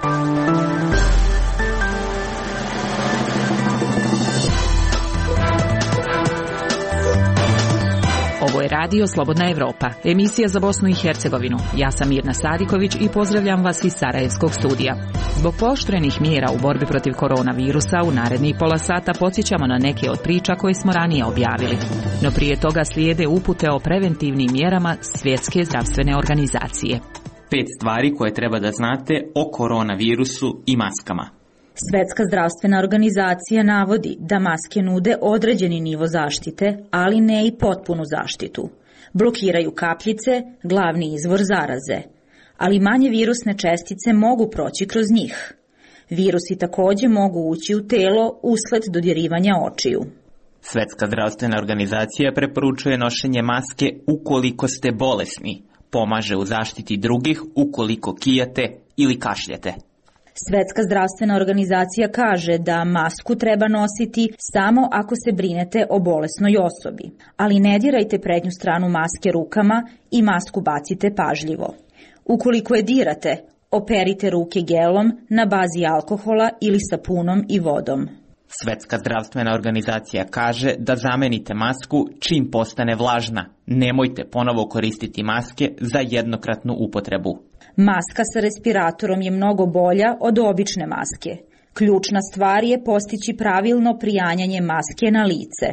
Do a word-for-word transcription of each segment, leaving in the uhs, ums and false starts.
Ovo je Radio Slobodna Evropa, emisija za Bosnu i Hercegovinu. Ja sam Mirna Sadiković i pozdravljam vas iz Sarajevskog studija. Zbog pooštrenih mjera u borbi protiv koronavirusa u narednih pola sata podsjećamo na neke od priča koje smo ranije objavili. No prije toga slijede upute o preventivnim mjerama Svjetske zdravstvene organizacije. Pet stvari koje treba da znate o koronavirusu i maskama. Svjetska zdravstvena organizacija navodi da maske nude određeni nivo zaštite, ali ne i potpunu zaštitu. Blokiraju kapljice, glavni izvor zaraze, ali manje virusne čestice mogu proći kroz njih. Virusi također mogu ući u telo usled dodirivanja očiju. Svjetska zdravstvena organizacija preporučuje nošenje maske ukoliko ste bolesni. Pomaže u zaštiti drugih ukoliko kijate ili kašljete. Svjetska zdravstvena organizacija kaže da masku treba nositi samo ako se brinete o bolesnoj osobi, ali ne dirajte prednju stranu maske rukama i masku bacite pažljivo. Ukoliko je dirate, operite ruke gelom na bazi alkohola ili sapunom i vodom. Svjetska zdravstvena organizacija kaže da zamenite masku čim postane vlažna. Nemojte ponovo koristiti maske za jednokratnu upotrebu. Maska sa respiratorom je mnogo bolja od obične maske. Ključna stvar je postići pravilno prijanjanje maske na lice.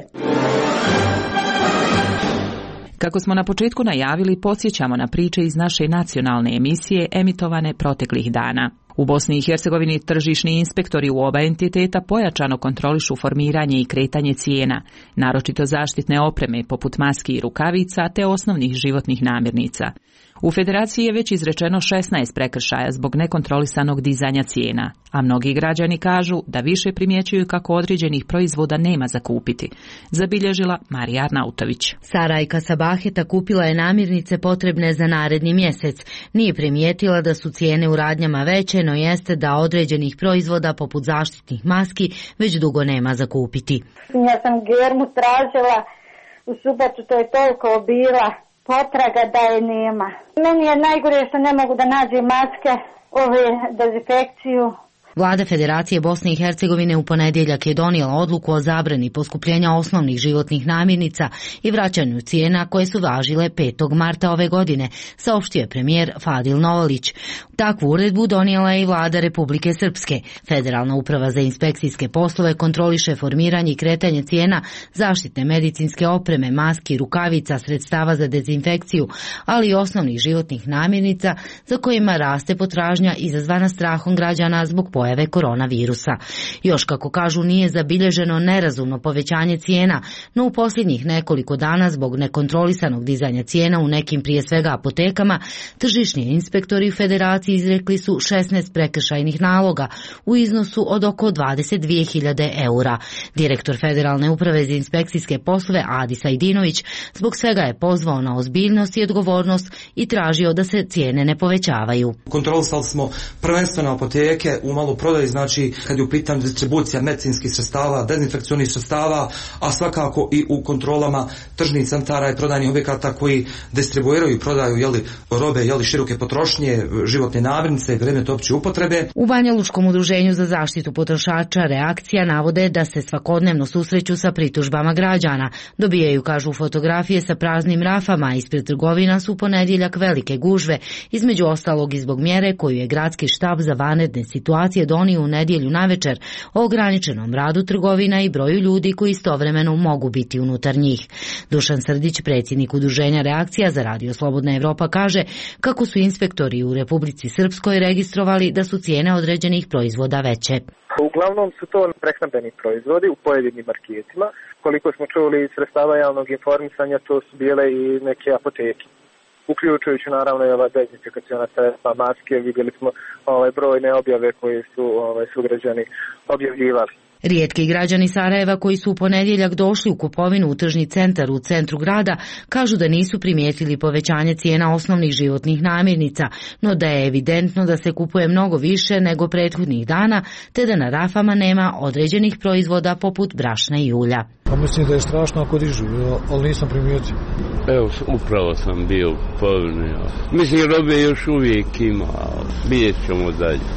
Kako smo na početku najavili, podsjećamo na priče iz naše nacionalne emisije emitovane proteklih dana. U Bosni i Hercegovini tržišni inspektori u oba entiteta pojačano kontrolišu formiranje i kretanje cijena, naročito zaštitne opreme poput maski i rukavica te osnovnih životnih namirnica. U Federaciji je već izrečeno šesnaest prekršaja zbog nekontrolisanog dizanja cijena, a mnogi građani kažu da više primjećuju kako određenih proizvoda nema za kupiti, zabilježila Marija Arnautović. Sarajka Sabaheta kupila je namirnice potrebne za naredni mjesec. Nije primijetila da su cijene u radnjama veće, no jeste da određenih proizvoda poput zaštitnih maski već dugo nema za kupiti. Ja sam germu tražila u subotu, to je toliko bila potraga da je nema. Meni je najgore što ne mogu da nađem maske, ove dezinfekciju. Vlada Federacije Bosne i Hercegovine u ponedjeljak je donijela odluku o zabrani poskupljenja osnovnih životnih namirnica i vraćanju cijena koje su važile petog marta ove godine, saopštio je premijer Fadil Novalić. Takvu uredbu donijela je i vlada Republike Srpske. Federalna uprava za inspekcijske poslove kontroliše formiranje i kretanje cijena zaštitne medicinske opreme, maski, rukavica, sredstava za dezinfekciju, ali i osnovnih životnih namirnica za kojima raste potražnja izazvana strahom građana zbog pojave koronavirusa. Još kako kažu nije zabilježeno nerazumno povećanje cijena, no u posljednjih nekoliko dana zbog nekontrolisanog dizanja cijena u nekim prije svega apotekama, tržišni inspektori Federacije izrekli su šesnaest prekršajnih naloga u iznosu od oko dvadeset dvije hiljade eura. Direktor Federalne uprave za inspekcijske poslove Adi Sajdinović zbog svega je pozvao na ozbiljnost i odgovornost i tražio da se cijene ne povećavaju. Kontrolisali smo prvenstveno apoteke u maloprodaji, znači kad je u pitanju distribucija medicinskih sredstava, dezinfekcionih sredstava, a svakako i u kontrolama tržnih centara i prodajnih objekata koji distribuiraju i prodaju jeli, robe jeli, široke potrošnje, životne namirnice i predmete opće upotrebe. U Banjalučkom udruženju za zaštitu potrošača Reakcija navode da se svakodnevno susreću sa pritužbama građana. Dobijaju, kažu, fotografije sa praznim rafama, ispred trgovina su ponedjeljak velike gužve, između ostalog i zbog mjere koju je gradski štab za vanredne situacije donio u nedjelju navečer o ograničenom radu trgovina i broju ljudi koji istovremeno mogu biti unutar njih. Dušan Srdić, predsjednik udruženja Reakcija za Radio Slobodna Evropa, kaže kako su inspektori u Republici Srpskoj registrovali da su cijene određenih proizvoda veće. Uglavnom su to prehrambeni proizvodi u pojedinim marketima. Koliko smo čuli iz sredstava javnog informisanja, to su bile i neke apoteke, uključujući naravno i ova dezinfekaciona sredstva, maske. Vidjeli smo ovaj brojne objave koje su ovaj, sugrađani objavljivali. Rijetki građani Sarajeva koji su u ponedjeljak došli u kupovinu u tržni centar u centru grada kažu da nisu primijetili povećanje cijena osnovnih životnih namirnica, no da je evidentno da se kupuje mnogo više nego prethodnih dana, te da na rafama nema određenih proizvoda poput brašna i ulja. Pa mislim da je strašno ako dižu, ali nisam primijetio. Evo, upravo sam bio povinio. Mislim, robe još uvijek ima, vidjet ćemo dalje.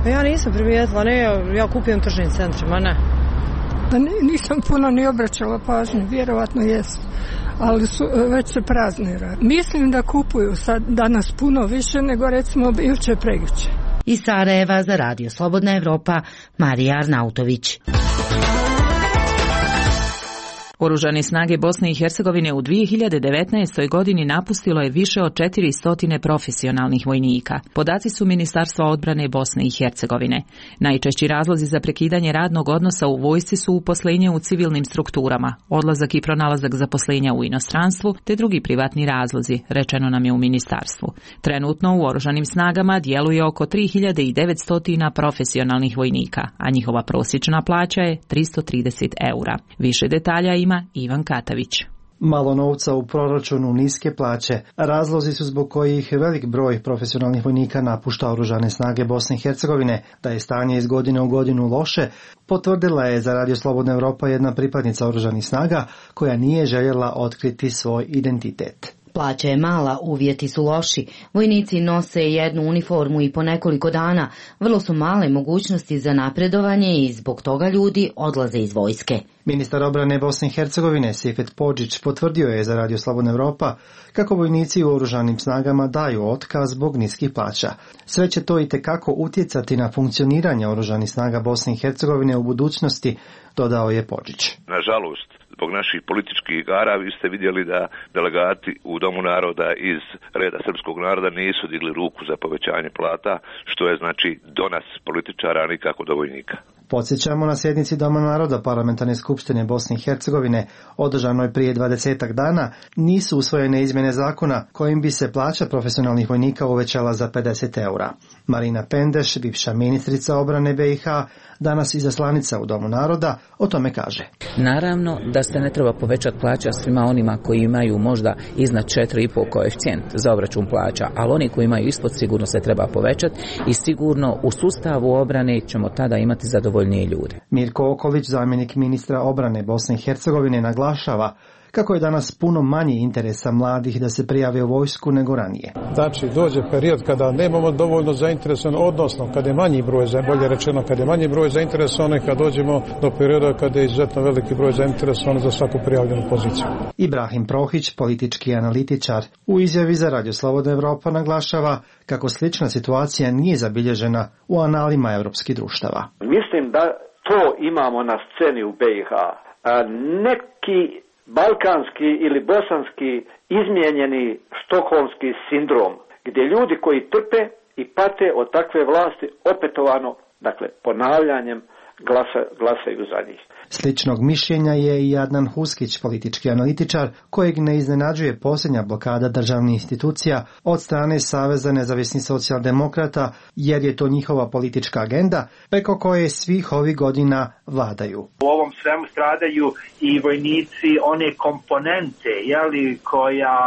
Pa ja nisam primijetila, ne, ja kupujem tržnim centrima, ne. Pa nisam puno ni obraćala pažnju, vjerovatno jest, ali su, već se praznira. Mislim da kupuju sad danas puno više nego recimo juče prekjuče. Iz Sarajeva za Radio Slobodna Evropa, Marija Arnautović. Oružane snage Bosne i Hercegovine u dvije hiljade devetnaestoj. godini napustilo je više od četiristo profesionalnih vojnika. Podaci su Ministarstva odbrane Bosne i Hercegovine. Najčešći razlozi za prekidanje radnog odnosa u vojsci su uposlenje u civilnim strukturama, odlazak i pronalazak zaposlenja u inostranstvu te drugi privatni razlozi, rečeno nam je u ministarstvu. Trenutno u oružanim snagama djeluje oko tri hiljade devetsto profesionalnih vojnika, a njihova prosječna plaća je tristo trideset eura. Više detalja ima Ivan Katavić. Malo novca u proračunu, niske plaće. Razlozi su zbog kojih velik broj profesionalnih vojnika napušta oružane snage Bosne i Hercegovine. Da je stanje iz godine u godinu loše, potvrdila je za Radio Slobodna Evropa jedna pripadnica oružanih snaga koja nije željela otkriti svoj identitet. Plaća je mala, uvjeti su loši. Vojnici nose jednu uniformu i po nekoliko dana. Vrlo su male mogućnosti za napredovanje i zbog toga ljudi odlaze iz vojske. Ministar obrane Bosne i Hercegovine Sifet Podžić potvrdio je za Radio Slobodna Evropa kako vojnici u oružanim snagama daju otkaz zbog niskih plaća. Sve će to itekako utjecati na funkcioniranje oružanih snaga Bosne i Hercegovine u budućnosti, dodao je Podžić. Nažalost, zbog naših političkih igara vi ste vidjeli da delegati u Domu naroda iz reda srpskog naroda nisu digli ruku za povećanje plata, što je znači do nas političara, nikako do vojnika. Podsjećamo, na sjednici Doma naroda Parlamentarne skupštine Bosne i Hercegovine, održanoj prije dvadesetak dana, nisu usvojene izmjene zakona kojim bi se plaća profesionalnih vojnika uvećala za pedeset eura. Marina Pendeš, bivša ministrica obrane B i H, danas izaslanica u Domu naroda, o tome kaže. Naravno da se ne treba povećati plaća svima onima koji imaju možda iznad četiri i pol koeficijent za obračun plaća, ali oni koji imaju ispod sigurno se treba povećati i sigurno u sustavu obrane ćemo tada imati zadovoljnije ljude. Mirko Okolić, zamjenik ministra obrane Bosne i Hercegovine, naglašava kako je danas puno manje interesa mladih da se prijave u vojsku nego ranije. Znači, dođe period kada nemamo dovoljno zainteresovan, odnosno kada je manji broj, bolje rečeno, kada je manji broj zainteresovanih, kad dođemo do perioda kada je izuzetno veliki broj zainteresovan za svaku prijavljenu poziciju. Ibrahim Prohić, politički analitičar, u izjavi za Radio Slobodna Evropa naglašava kako slična situacija nije zabilježena u analima evropskih društava. Mislim da to imamo na sceni u B i H. A neki balkanski ili bosanski izmijenjeni štokholmski sindrom, gdje ljudi koji trpe i pate od takve vlasti opetovano, dakle ponavljanjem, glasa, glasaju za njih. Sličnog mišljenja je i Adnan Huskić, politički analitičar, kojeg ne iznenađuje posljednja blokada državnih institucija od strane Saveza nezavisnih socijaldemokrata, jer je to njihova politička agenda, preko koje svih ovih godina vladaju. U ovom svemu stradaju i vojnici one komponente, jeli, koja,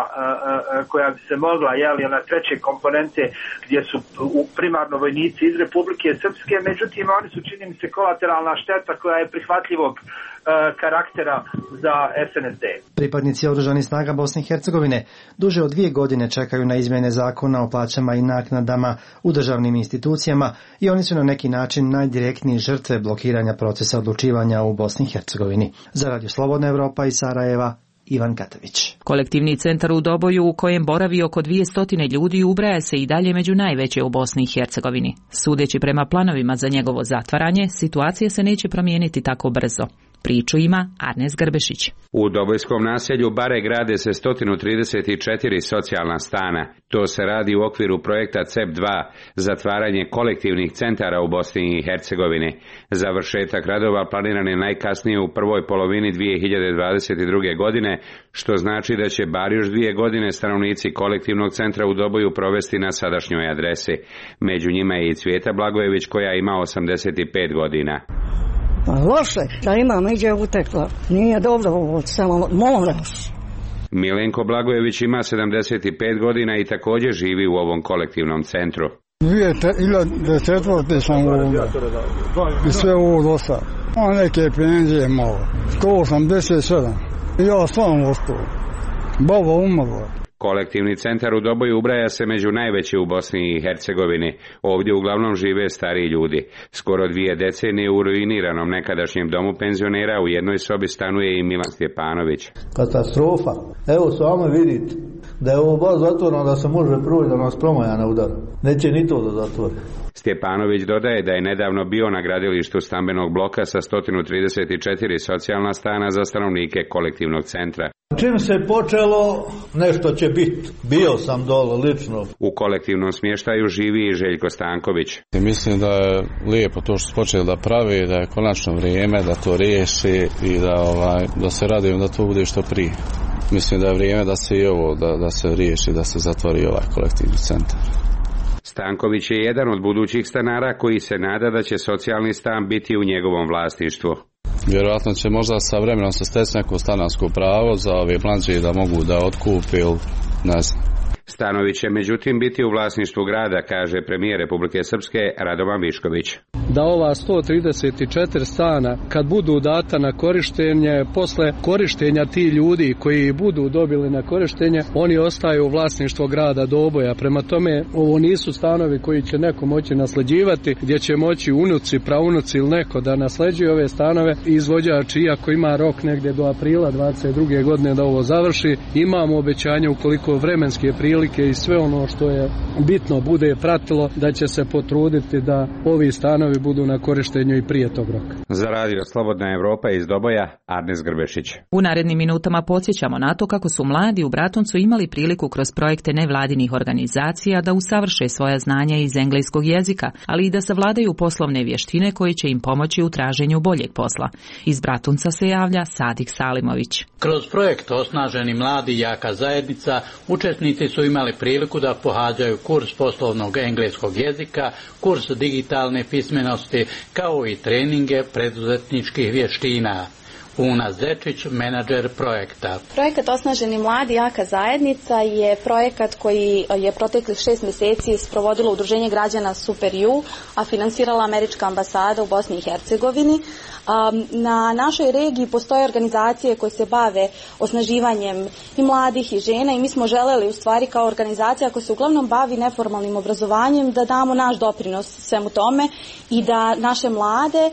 koja bi se mogla, jeli, ona treće komponente gdje su primarno vojnici iz Republike Srpske, međutim oni su, čini mi se, kolateralna šteta koja je prihvatljivog karaktera za S N S D. Pripadnici oružanih snaga Bosne i Hercegovine duže od dvije godine čekaju na izmjene zakona o plaćama i naknadama u državnim institucijama i oni su na neki način najdirektnije žrtve blokiranja procesa odlučivanja u Bosni i Hercegovini. Za Radio Slobodna Evropa iz Sarajeva, Ivan Katavić. Kolektivni centar u Doboju, u kojem boravi oko dvjesto ljudi, ubraja se i dalje među najveće u Bosni i Hercegovini. Sudeći prema planovima za njegovo zatvaranje, situacija se neće promijeniti tako brzo. Priču ima Arnes Grbešić. U Dobojskom naselju Bare grade se sto trideset četiri socijalna stana. To se radi u okviru projekta C E P dva, zatvaranje kolektivnih centara u Bosni i Hercegovini. Završetak radova planiran je najkasnije u prvoj polovini dvije hiljade dvadeset druge. godine, što znači da će bar još dvije godine stanovnici kolektivnog centra u Doboju provesti na sadašnjoj adresi. Među njima je i Cvijeta Blagojević koja ima osamdeset pet godina. Pa loše, da imam iđe utekla. Nije dobro ovo, samo moraš. Milenko Blagojević ima sedamdeset pet godina i također živi u ovom kolektivnom centru. dvije hiljade četvrte sam ovdje i sve ovo dosta. A neke penzije malo. sto osamdeset sedam. Ja sam ostao. Baba umrla. Kolektivni centar u Doboju ubraja se među najveći u Bosni i Hercegovini. Ovdje uglavnom žive stariji ljudi. Skoro dvije decenije u ruiniranom nekadašnjem domu penzionera u jednoj sobi stanuje i Milan Stjepanović. Katastrofa. Evo samo vidite da je ovo baš zatvoreno da se može proći da nas promaja na udar. Neće ni to da zatvori. Stjepanović dodaje da je nedavno bio na gradilištu stambenog bloka sa sto trideset četiri socijalna stana za stanovnike kolektivnog centra. Čim se počelo, nešto će biti. Bio sam dole lično. U kolektivnom smještaju živi i Željko Stanković. Mislim da je lijepo to što su počeli da pravi, da je konačno vrijeme da to riješi i da, ovaj, da se radujem da to bude što prije. Mislim da je vrijeme da se i ovo, da, da se riješi, da se zatvori ovaj kolektivni centar. Stanković je jedan od budućih stanara koji se nada da će socijalni stan biti u njegovom vlasništvu. Vjerojatno će možda sa vremenom se steći neko stanarsko pravo za ove mlađe da mogu da otkupe ili ne znam. Stanovi će međutim biti u vlasništvu grada, kaže premijer Republike Srpske Radovan Višković. Da ova sto trideset četiri stana kad budu data na korištenje, posle korištenja ti ljudi koji budu dobili na korištenje, oni ostaju u vlasništvo grada Doboja. Prema tome, ovo nisu stanovi koji će neko moći nasleđivati, gdje će moći unuci, praunuci ili neko da nasleđuje ove stanove. Izvođač, iako ima rok negdje do aprila dvadeset druge godine da ovo završi, imamo obećanje ukoliko vremenske prilike i sve ono što je bitno bude pratilo, da će se potruditi da ovi stanovi budu na korištenju i prije tog roka. Za radio Slobodna Evropa iz Doboja, Arnes Grbešić. U narednim minutama podsjećamo na to kako su mladi u Bratuncu imali priliku kroz projekte nevladinih organizacija da usavrše svoja znanja iz engleskog jezika, ali i da savladaju poslovne vještine koje će im pomoći u traženju boljeg posla. Iz Bratunca se javlja Sadik Salimović. Kroz projekt Osnaženi mladi jaka zajednica učesnici su imali priliku da pohađaju kurs poslovnog engleskog jezika, kurs digitalne pismenosti, kao i treninge preduzetničkih vještina. Una Zečić, menadžer projekta. Projekat Osnaženi mladi jaka zajednica je projekat koji je proteklih šest mjeseci sprovodilo Udruženje građana Super U, a finansirala Američka ambasada u Bosni i Hercegovini. Na našoj regiji postoje organizacije koje se bave osnaživanjem i mladih i žena i mi smo želeli u stvari kao organizacija koja se uglavnom bavi neformalnim obrazovanjem da damo naš doprinos svemu tome i da naše mlade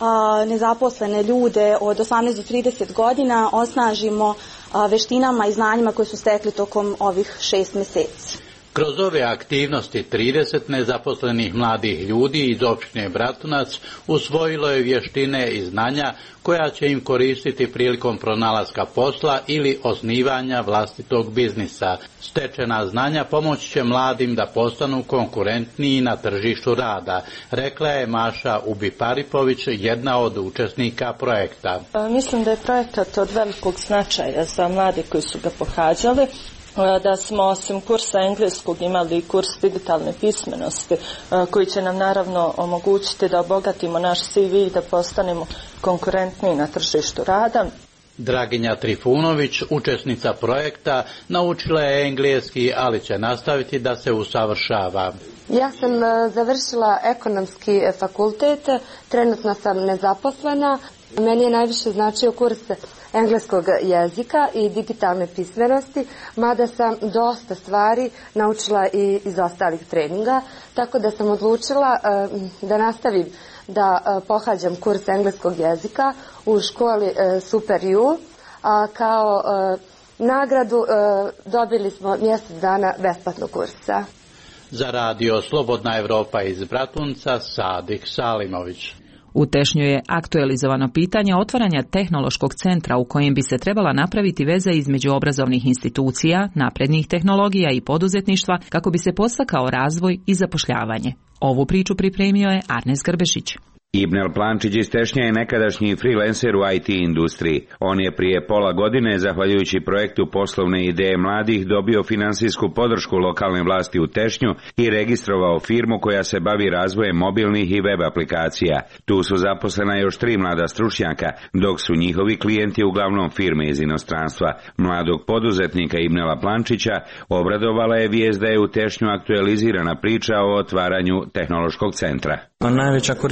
nezaposlene ljude od osamnaest do trideset godina osnažimo veštinama i znanjima koje su stekli tokom ovih šest mjeseci. Kroz ove aktivnosti trideset nezaposlenih mladih ljudi iz općine Bratunac usvojilo je vještine i znanja koja će im koristiti prilikom pronalaska posla ili osnivanja vlastitog biznisa. Stečena znanja pomoći će mladim da postanu konkurentniji na tržištu rada, rekla je Maša Ubi-Paripović, jedna od učesnika projekta. Mislim da je projekat od velikog značaja za mlade koji su ga pohađali. Da smo osim kursa engleskog imali i kurs digitalne pismenosti koji će nam naravno omogućiti da obogatimo naš C V i da postanemo konkurentniji na tržištu rada. Draginja Trifunović, učesnica projekta, naučila je engleski, ali će nastaviti da se usavršava. Ja sam završila ekonomski fakultet, trenutno sam nezaposlena. Meni je najviše značio kurs engleskog jezika i digitalne pismenosti, mada sam dosta stvari naučila i iz ostalih treninga, tako da sam odlučila da nastavim da pohađam kurs engleskog jezika u školi Super U, a kao nagradu dobili smo mjesec dana besplatnog kursa. Za radio Slobodna Evropa iz Bratunca, Sadik Salimović. U Tešnju je aktualizovano pitanje otvaranja tehnološkog centra u kojem bi se trebala napraviti veza između obrazovnih institucija, naprednih tehnologija i poduzetništva kako bi se podstakao razvoj i zapošljavanje. Ovu priču pripremio je Arnes Grbešić. Ibnel Plančić iz Tešnja je nekadašnji freelancer u I T industriji. On je prije pola godine, zahvaljujući projektu poslovne ideje mladih, dobio finansijsku podršku lokalne vlasti u Tešnju i registrovao firmu koja se bavi razvojem mobilnih i web aplikacija. Tu su zaposlena još tri mlada stručnjaka, dok su njihovi klijenti uglavnom firme iz inostranstva. Mladog poduzetnika Ibnela Plančića obradovala je vijest da je u Tešnju aktualizirana priča o otvaranju tehnološkog centra. A najveća korist su zaposleni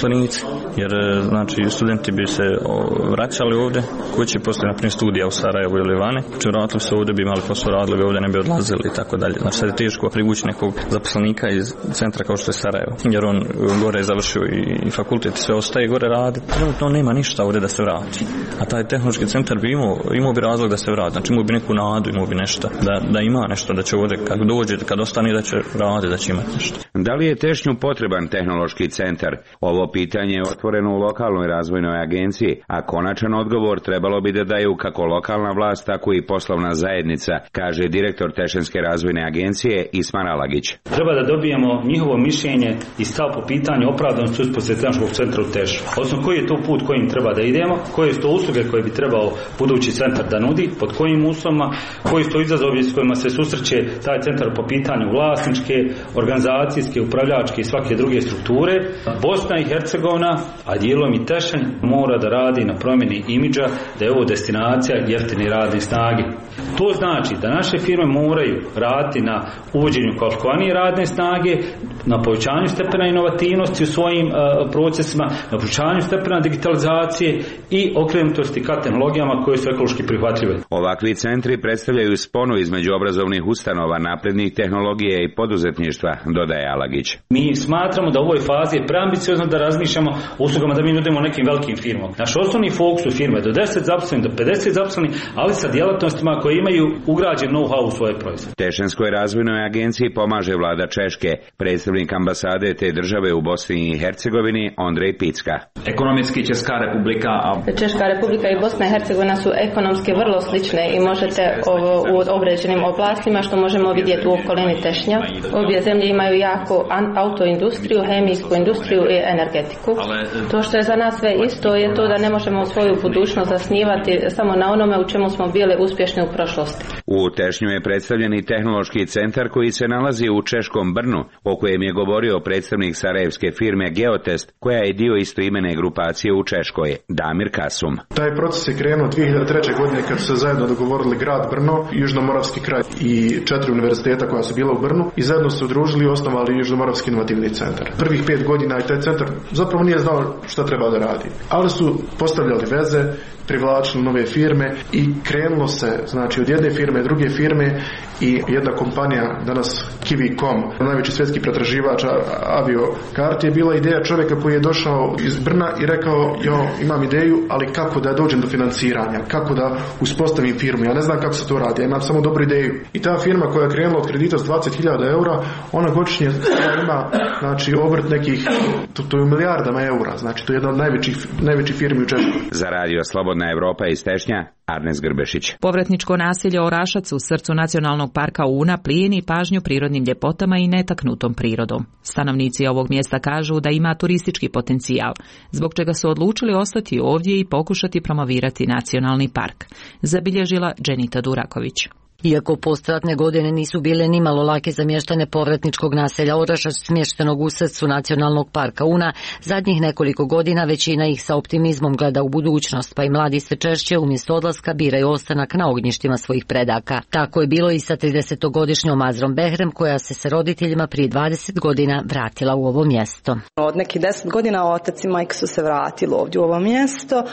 zaposlenici, jer znači studenti bi se vraćali ovdje kući poslije na primjer studija u Sarajevu ili vani, če vratili se ovdje bi imali posao, radili bi ovdje, ne bi odlazili i tako dalje. Znači sad je teško privući nekog zaposlenika iz centra kao što je Sarajevo, jer on gore je završio i fakultet i sve ostaje gore radi. Trenutno nema ništa ovdje da se vrati. A taj tehnološki centar bi imao, imao bi razlog da se vrati. Znači imao bi neku nadu, imao bi nešto, da, da ima nešto, da će ovdje kad dođe, kad ostane da će raditi, da će imati nešto. Da li je Tešnju potreban tehnološki centar? Ovo pitanje je otvoreno u lokalnoj razvojnoj agenciji, a konačan odgovor trebalo bi da daju kako lokalna vlast, tako i poslovna zajednica, kaže direktor Tešenske razvojne agencije Isman Alagić. Treba da dobijemo njihovo mišljenje i stav po pitanju opravdanosti uspostave tehnološkog centra u Tešu. Odnosno koji je to put kojim treba da idemo, koje su to usluge koje bi trebao budući centar da nudi, pod kojim uslovima, koji su to izazovi s kojima se susreće taj centar po pitanju vlasničke, organizacijske, upravljačke i svake druge strukture. Bosna i Hercegovina, a dijelom i Tešanj, mora da radi na promjeni imidža da je ovo destinacija jeftine radne snage. To znači da naše firme moraju raditi na uvođenju kvalifikovanije radne snage, na povećanju stepena inovativnosti u svojim uh, procesima, na povećanju stepena digitalizacije i okrenutosti ka tehnologijama koje su ekološki prihvatljive. Ovakvi centri predstavljaju sponu između obrazovnih ustanova, naprednih tehnologija i poduzetništva, dodaje Alagić. Mi smatramo da u ovoj fazi je preambiciozno da razmišljamo o uslugama da mi nudimo nekim velikim firmama. Naš osnovni fokus u firme do deset zaposlenih, do pedeset zaposlenih, ali sa djelatnostima koje imaju ugrađen know-how u svoje proizvode. Tešenskoj razvojnoj agenciji pomaže vlada Češke. Predstavnik ambasade te države u Bosni i Hercegovini Ondrej Picka. Ekonomski Česká republika a Češka republika i Bosna i Hercegovina su ekonomski vrlo slične i možete u određenim oblastima što možemo vidjeti u okolini Tešnja. Obje zemlje imaju jako autoindustriju, hemijsku industriju i energetiku. To što je za nas sve isto je to da ne možemo svoju budućnost zasnivati samo na onome u čemu smo bili uspješni u prošlosti. U Tešnju je predstavljen i tehnološki centar koji se nalazi u češkom Brnu, o kojem je govorio predstavnik sarajevske firme Geotest, koja je dio istoimene grupacije u Češkoj, Damir Kasum. Taj proces je krenuo dvije hiljade treće. godine kad su se zajedno dogovorili grad Brno, Južnomoravski kraj i četiri univerziteta koja su bila u Brnu i zajedno su udružili i osnovali Južnomoravski inovativni centar. Prvih pet godina i taj centar zapravo nije znao šta treba da radi, ali su postavljali veze, privlačili nove firme i krenulo se, znači od jedne firme, druge firme i jedna kompanija, danas Kiwi punkt com, najveći svjetski pretraživač aviokarti, je bila ideja čovjeka koji je došao iz Brna i rekao, jo, imam ideju, ali kako da dođem do financiranja, kako da uspostavim firmu, ja ne znam kako se to radi, ja imam samo dobru ideju. I ta firma koja je krenula od kredita s dvadeset hiljada eura, ona godišnje ima, znači, obrt nekih, to, to je u milijardama eura, znači to je jedna od najvećih, najvećih firmi u Češkoj. Za radio Slobodna Evropa iz Tešnja, Arnes Grbešić. Povratničko naselje Orašac u srcu nacionalnog parka Una plijeni pažnju prirodnim ljepotama i netaknutom prirodom. Stanovnici ovog mjesta kažu da ima turistički potencijal, zbog čega su odlučili ostati ovdje i pokušati promovirati nacionalni park, zabilježila Dženita Duraković. Iako postratne godine nisu bile nimalo lake za mještane povratničkog naselja Orašac smještenog u srcu nacionalnog parka Una, zadnjih nekoliko godina većina ih sa optimizmom gleda u budućnost, pa i mladi sve češće umjesto odlaska biraju ostanak na ognjištima svojih predaka. Tako je bilo i sa tridesetogodišnjom Azrom Behrem, koja se sa roditeljima prije dvadeset godina vratila u ovo mjesto. Od nekih deset godina otac i majka su se vratili ovdje u ovo mjesto.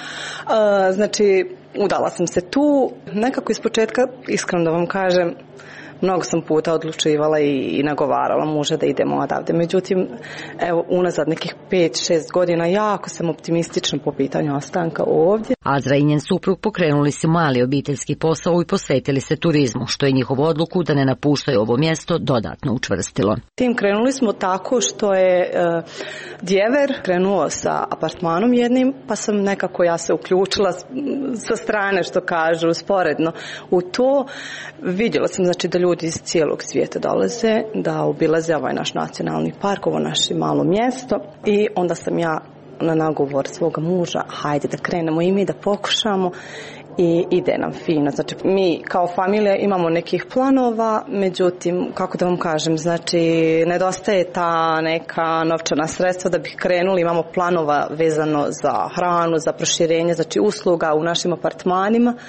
Znači, udala sam se tu, nekako iz početka, iskreno da vam kažem, mnogo sam puta odlučivala i, i nagovarala muža da idemo odavde. Međutim, evo, unazad nekih pet šest godina jako sam optimistična po pitanju ostanka ovdje. Azra i njen suprug pokrenuli su mali obiteljski posao i posvetili se turizmu, što je njihovu odluku da ne napuštaju ovo mjesto dodatno učvrstilo. Tim krenuli smo tako što je uh, djever krenuo sa apartmanom jednim, pa sam nekako ja se uključila sa strane, što kažu, sporedno u to. Vidjela sam, znači, da ljudi iz cijelog svijeta dolaze da obilaze ovaj naš nacionalni park, ovo naše malo mjesto, i onda sam ja na nagovor svoga muža, hajde da krenemo i mi da pokušamo, i ide nam fino. Znači, mi kao familija imamo nekih planova, međutim, kako da vam kažem, znači, nedostaje ta neka novčana sredstva da bi krenuli. Imamo planova vezano za hranu, za proširenje, znači usluga u našim apartmanima,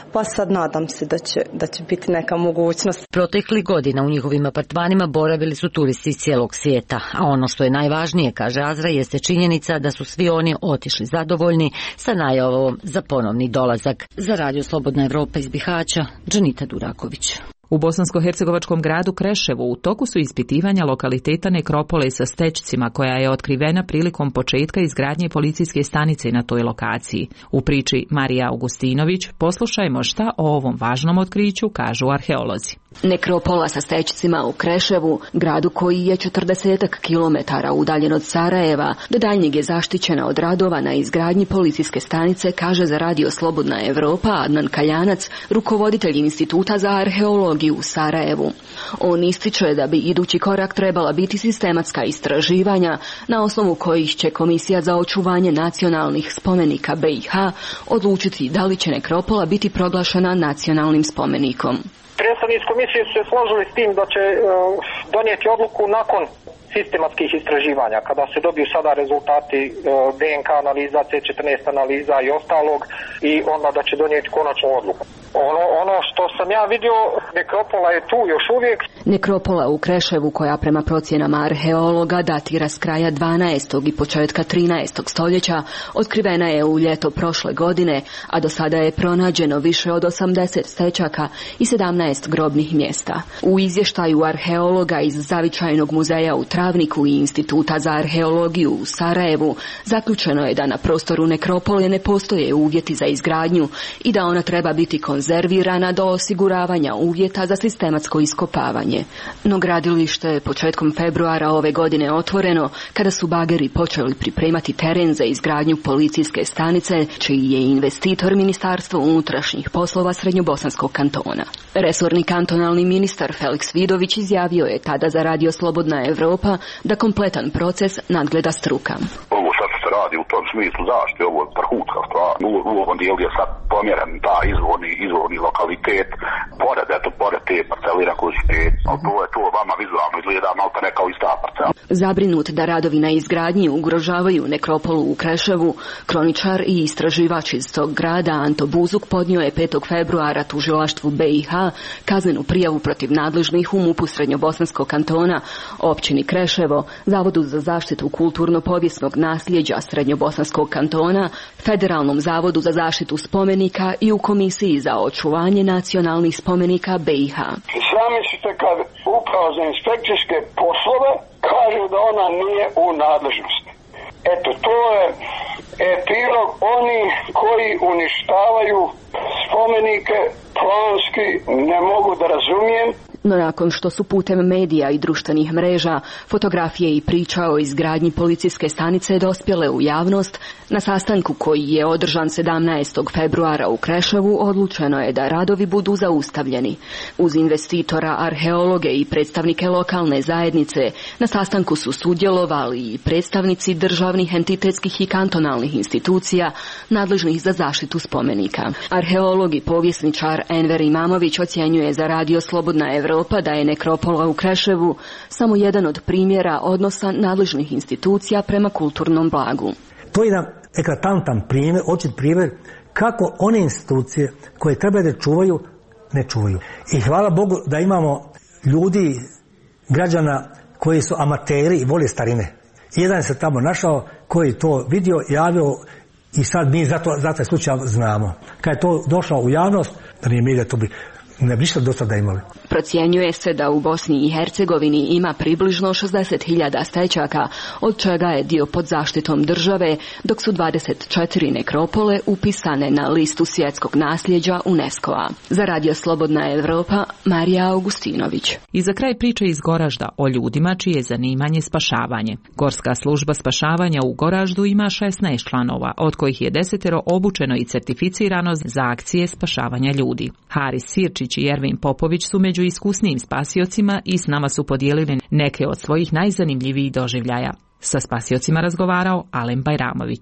pa sad nadam se da će, da će biti neka mogućnost. Protekli godina u njihovim apartmanima boravili su turisti iz cijelog svijeta, a ono što je najvažnije, kaže Azra, jeste činjenica da su svi oni otišli zadovoljni sa najavom za ponovni dolazak. Za Radio Slobodna Evropa iz Bihaća, Džanita Duraković. U bosansko-hercegovačkom gradu Kreševu u toku su ispitivanja lokaliteta nekropole sa stećcima koja je otkrivena prilikom početka izgradnje policijske stanice na toj lokaciji. U priči Marija Augustinović poslušajmo šta o ovom važnom otkriću kažu arheolozi. Nekropola sa stećcima u Kreševu, gradu koji je četrdesetak kilometara udaljen od Sarajeva, do daljnjeg je zaštićena od radova na izgradnji policijske stanice, kaže za Radio Slobodna Evropa Adnan Kaljanac, rukovoditelj Instituta za arheologiju u Sarajevu. On ističe da bi idući korak trebala biti sistematska istraživanja na osnovu kojih će Komisija za očuvanje nacionalnih spomenika B i H odlučiti da li će nekropola biti proglašena nacionalnim spomenikom. Predstavnici komisije su se složili s tim da će uh, donijeti odluku nakon sistematskih istraživanja, kada se dobiju sada rezultati uh, D N K analiza, C četrnaest analiza i ostalog, i onda da će donijeti konačnu odluku. Ono, ono što sam ja vidio, nekropola je tu još uvijek. Nekropola u Kreševu, koja prema procjenama arheologa datira s kraja dvanaestog i početka trinaestog stoljeća, otkrivena je u ljeto prošle godine, a do sada je pronađeno više od osamdeset stećaka i sedamnaest grobnih mjesta. U izvještaju arheologa iz Zavičajnog muzeja u Travniku i Instituta za arheologiju u Sarajevu zaključeno je da na prostoru nekropole ne postoje uvjeti za izgradnju i da ona treba biti konzervirana do osiguravanja uvjeta za sistematsko iskopavanje. No gradilište je početkom februara ove godine otvoreno kada su bageri počeli pripremati teren za izgradnju policijske stanice, čiji je investitor Ministarstvo unutrašnjih poslova Srednjobosanskog kantona. Resorni kantonalni ministar Feliks Vidović izjavio je tada za Radio Slobodna Evropa da kompletan proces nadgleda struka. Ovo sad se radi u tom smislu zaštite, ovo je vrhunska stvar. U, u ovom dijelu je sad pomjeren ta izvorni, izvorni lokalitet, pored, eto, pored te parcelira koji su te, to je to vama vizualno izgleda malo ne kao ista parcela. Zabrinut da radovi na izgradnji ugrožavaju nekropolu u Kreševu, kroničar i istraživač iz tog grada Anto Buzuk podnio je petog februara tužilaštvu B i H kaznenu prijavu protiv nadležnih u MUP-u Srednjobosanskog kantona, općini Kreševo, Zavodu za zaštitu kulturno-povijesnog nasljeđa Srednjobosanskog kantona, Federalnom zavodu za zaštitu spomenika i u Komisiji za očuvanje nacionalnih spomenika B i H. Zamislite kad uprava za inspekcijske poslove kaže da ona nije u nadležnosti. Eto, to je epilog oni koji uništavaju spomenike, planski ne mogu da razumijem. No nakon što su putem medija i društvenih mreža fotografije i priča o izgradnji policijske stanice dospjele u javnost, na sastanku koji je održan sedamnaestog februara u Kreševu odlučeno je da radovi budu zaustavljeni. Uz investitora, arheologe i predstavnike lokalne zajednice na sastanku su sudjelovali i predstavnici državnih, entitetskih i kantonalnih institucija nadležnih za zaštitu spomenika. Arheolog i povjesničar Enver Imamović ocjenjuje za Radio Slobodna Evropa da je nekropola u Kreševu samo jedan od primjera odnosa nadležnih institucija prema kulturnom blagu. To je jedan eklatantan primjer, očit primjer kako one institucije koje treba da čuvaju, ne čuvaju. I hvala Bogu da imamo ljudi, građana koji su amateri i vole starine. Jedan se tamo našao koji to vidio, javio i sad mi za, to, za taj slučaj znamo. Kad je to došlo u javnost, da nije medija, to bi ne bi ništa do sada imali. Procjenjuje se da u Bosni i Hercegovini ima približno šezdeset hiljada stećaka, od čega je dio pod zaštitom države, dok su dvadeset četiri nekropole upisane na listu svjetskog nasljeđa UNESCO-a. Za Radio Slobodna Evropa, Marija Augustinović. I za kraj priče iz Goražda o ljudima čije je zanimanje spašavanje. Gorska služba spašavanja u Goraždu ima šesnaest članova, od kojih je desetero obučeno i certificirano za akcije spašavanja ljudi. Haris Sirčić i Ervin Popović su među iskusnijim spasiocima i s nama su podijelili neke od svojih najzanimljivijih doživljaja. Sa spasiocima razgovarao Alen Bajramović.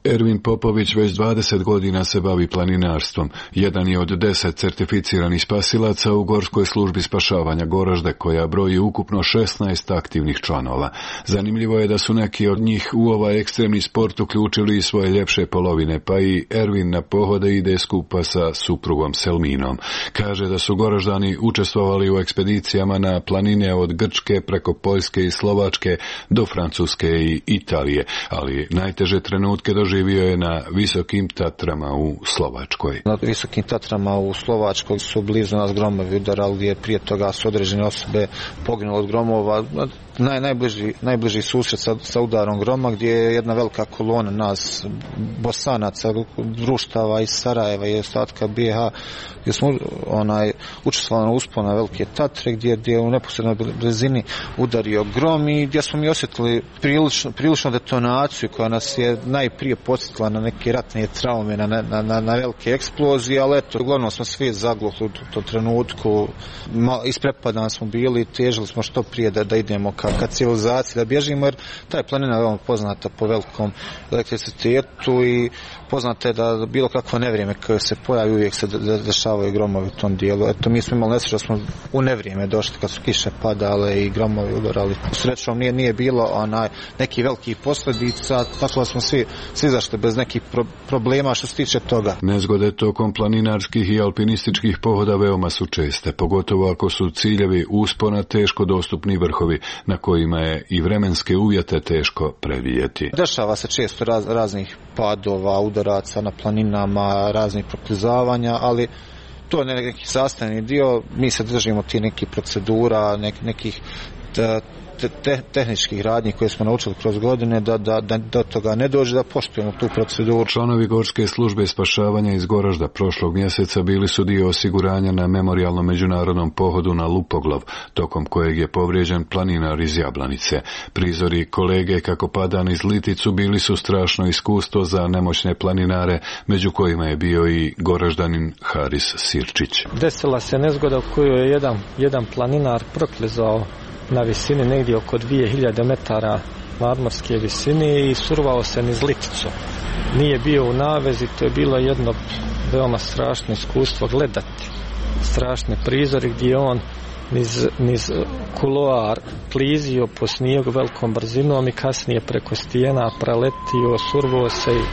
Ervin Popović već dvadeset godina se bavi planinarstvom. Jedan je od deset certificiranih spasilaca u Gorskoj službi spašavanja Goražde, koja broji ukupno šesnaest aktivnih članova. Zanimljivo je da su neki od njih u ovaj ekstremni sport uključili i svoje ljepše polovine, pa i Ervin na pohode ide skupa sa suprugom Selminom. Kaže da su Goraždani učestvovali u ekspedicijama na planine od Grčke preko Poljske i Slovačke do Francuske i Italije, ali najteže trenutke doživio je na Visokim Tatrama u Slovačkoj. Na Visokim Tatrama u Slovačkoj su blizu nas gromovi udarali, gdje prije toga su određene osobe poginule od gromova. Naj, najbliži, najbliži susret sa, sa udarom groma, gdje je jedna velika kolona nas Bosanaca, društava iz Sarajeva i ostatka B iH, gdje smo onaj, učestvovali na usponu na Velike Tatre, gdje, gdje je u neposrednoj blizini udario grom i gdje smo mi osjetili prilično, prilično detonaciju koja nas je najprije podsjetila na neke ratne traume, na, na, na, na velike eksplozije, ali eto, uglavnom smo svi zagluhli u tom trenutku, isprepadani smo bili, težili smo što prije da, da idemo ka, ka civilizaciji, da bježimo, jer taj planina je veoma poznata po velikom elektricitetu i poznate da bilo kakvo nevrijeme koje se pojavi uvijek se dešavaju gromovi u tom dijelu. Eto, mi smo imali nesreću da smo u nevrijeme došli kad su kiše padale i gromovi udarali. Srećom nije, nije bilo onaj, neki velikih posljedica, tako da smo svi, svi izašli bez nekih pro, problema što se tiče toga. Nezgode tokom planinarskih i alpinističkih pohoda veoma su česte, pogotovo ako su ciljevi uspona teško dostupni vrhovi, na kojima je i vremenske uvjete teško predvidjeti. Dešava se često raz, raznih padova, udaraca na planinama, raznih proklizavanja, ali to je neki sastavni dio. Mi se držimo ti nekih procedura, nek, nekih te, te, te, tehničkih radnji koje smo naučili kroz godine, da, da, da do toga ne dođe, da poštujemo tu proceduru. Članovi Gorske službe spašavanja iz Goražda prošlog mjeseca bili su dio osiguranja na memorijalnom međunarodnom pohodu na Lupoglav, tokom kojeg je povrijeđen planinar iz Jablanice. Prizori kolege kako pada niz Liticu bili su strašno iskustvo za nemoćne planinare, među kojima je bio i Goraždanin Haris Sirčić. Desila se nezgoda u kojoj je jedan, jedan planinar proklizao na visini negdje oko dvije hiljade metara nadmorske visine i survao se niz Liticu. Nije bio u navezi, to je bilo jedno veoma strašno iskustvo gledati. Strašne prizori gdje on niz, niz kuloar klizio po snijegu velikom brzinom i kasnije preko stijena preletio, survao se i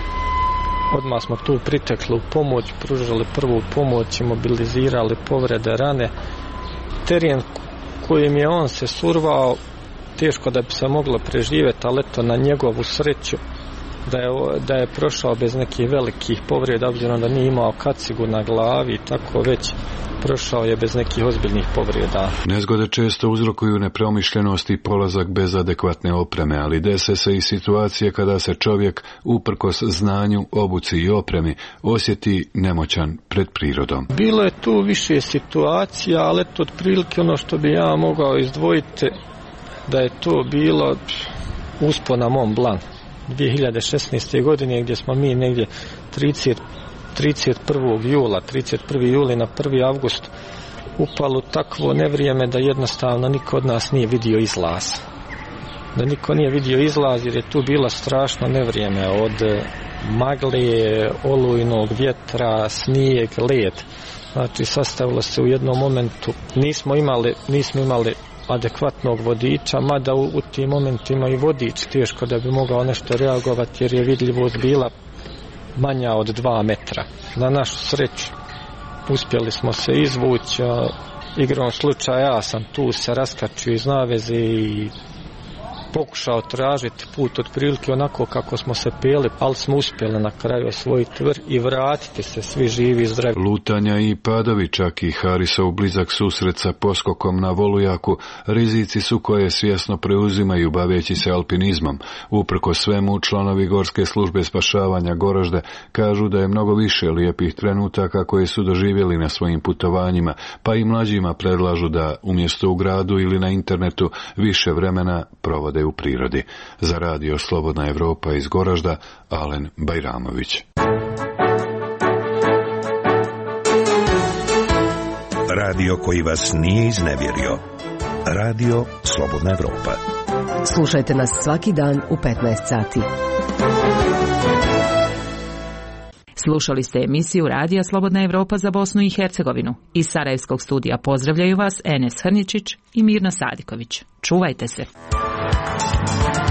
odmah smo tu pritekli u pomoć, pružali prvu pomoć, imobilizirali povrede, rane. Teren kojim je on se survao, teško da bi se moglo preživjeti, ali eto na njegovu sreću da je, da je prošao bez nekih velikih povreda, obzirom da nije imao kacigu na glavi, tako već prošao je bez nekih ozbiljnih povreda. Nezgode često uzrokuju nepromišljenost i polazak bez adekvatne opreme, ali dese se i situacije kada se čovjek, uprkos znanju, obuci i opremi, osjeti nemoćan pred prirodom. Bilo je tu više situacija, ali eto otprilike ono što bi ja mogao izdvojiti, da je to bilo uspon na Mont Blanc dvije hiljade šesnaeste. godine, gdje smo mi negdje trideset prvog jula, trideset prvog jula na prvi avgust upalo takvo nevrijeme da jednostavno niko od nas nije vidio izlaz. Da niko nije vidio izlaz jer je tu bilo strašno nevrijeme od magle, olujnog vjetra, snijeg, led. Znači sastavilo se u jednom momentu. Nismo imali, nismo imali adekvatnog vodiča, mada u, u tim momentima i vodič teško da bi mogao nešto reagovati jer je vidljivost bila manja od dva metra. Na našu sreću uspjeli smo se izvući, igrom slučaja ja sam tu se raskačio iz naveze i pokušao tražiti put otprilike onako kako smo se peli, ali smo uspjeli na kraju osvojiti vrh i vratiti se svi živi i zdravi. Lutanja i padovi, čak i Harisov blizak susret sa poskokom na Volujaku, rizici su koje svjesno preuzimaju baveći se alpinizmom. Uprko svemu, članovi Gorske službe spašavanja Goražde kažu da je mnogo više lijepih trenutaka koje su doživjeli na svojim putovanjima, pa i mlađima predlažu da umjesto u gradu ili na internetu više vremena provode u prirodi. Za radio Slobodna Evropa iz Goražda, Alen Bajramović. Radio koji vas nije iznevjerio. Radio Slobodna Evropa. Slušajte nas svaki dan u petnaest sati. Slušali ste emisiju Radija Slobodna Evropa za Bosnu i Hercegovinu. Iz Sarajevskog studija pozdravljaju vas Enes Hrničić i Mirna Sadiković. Čuvajte se.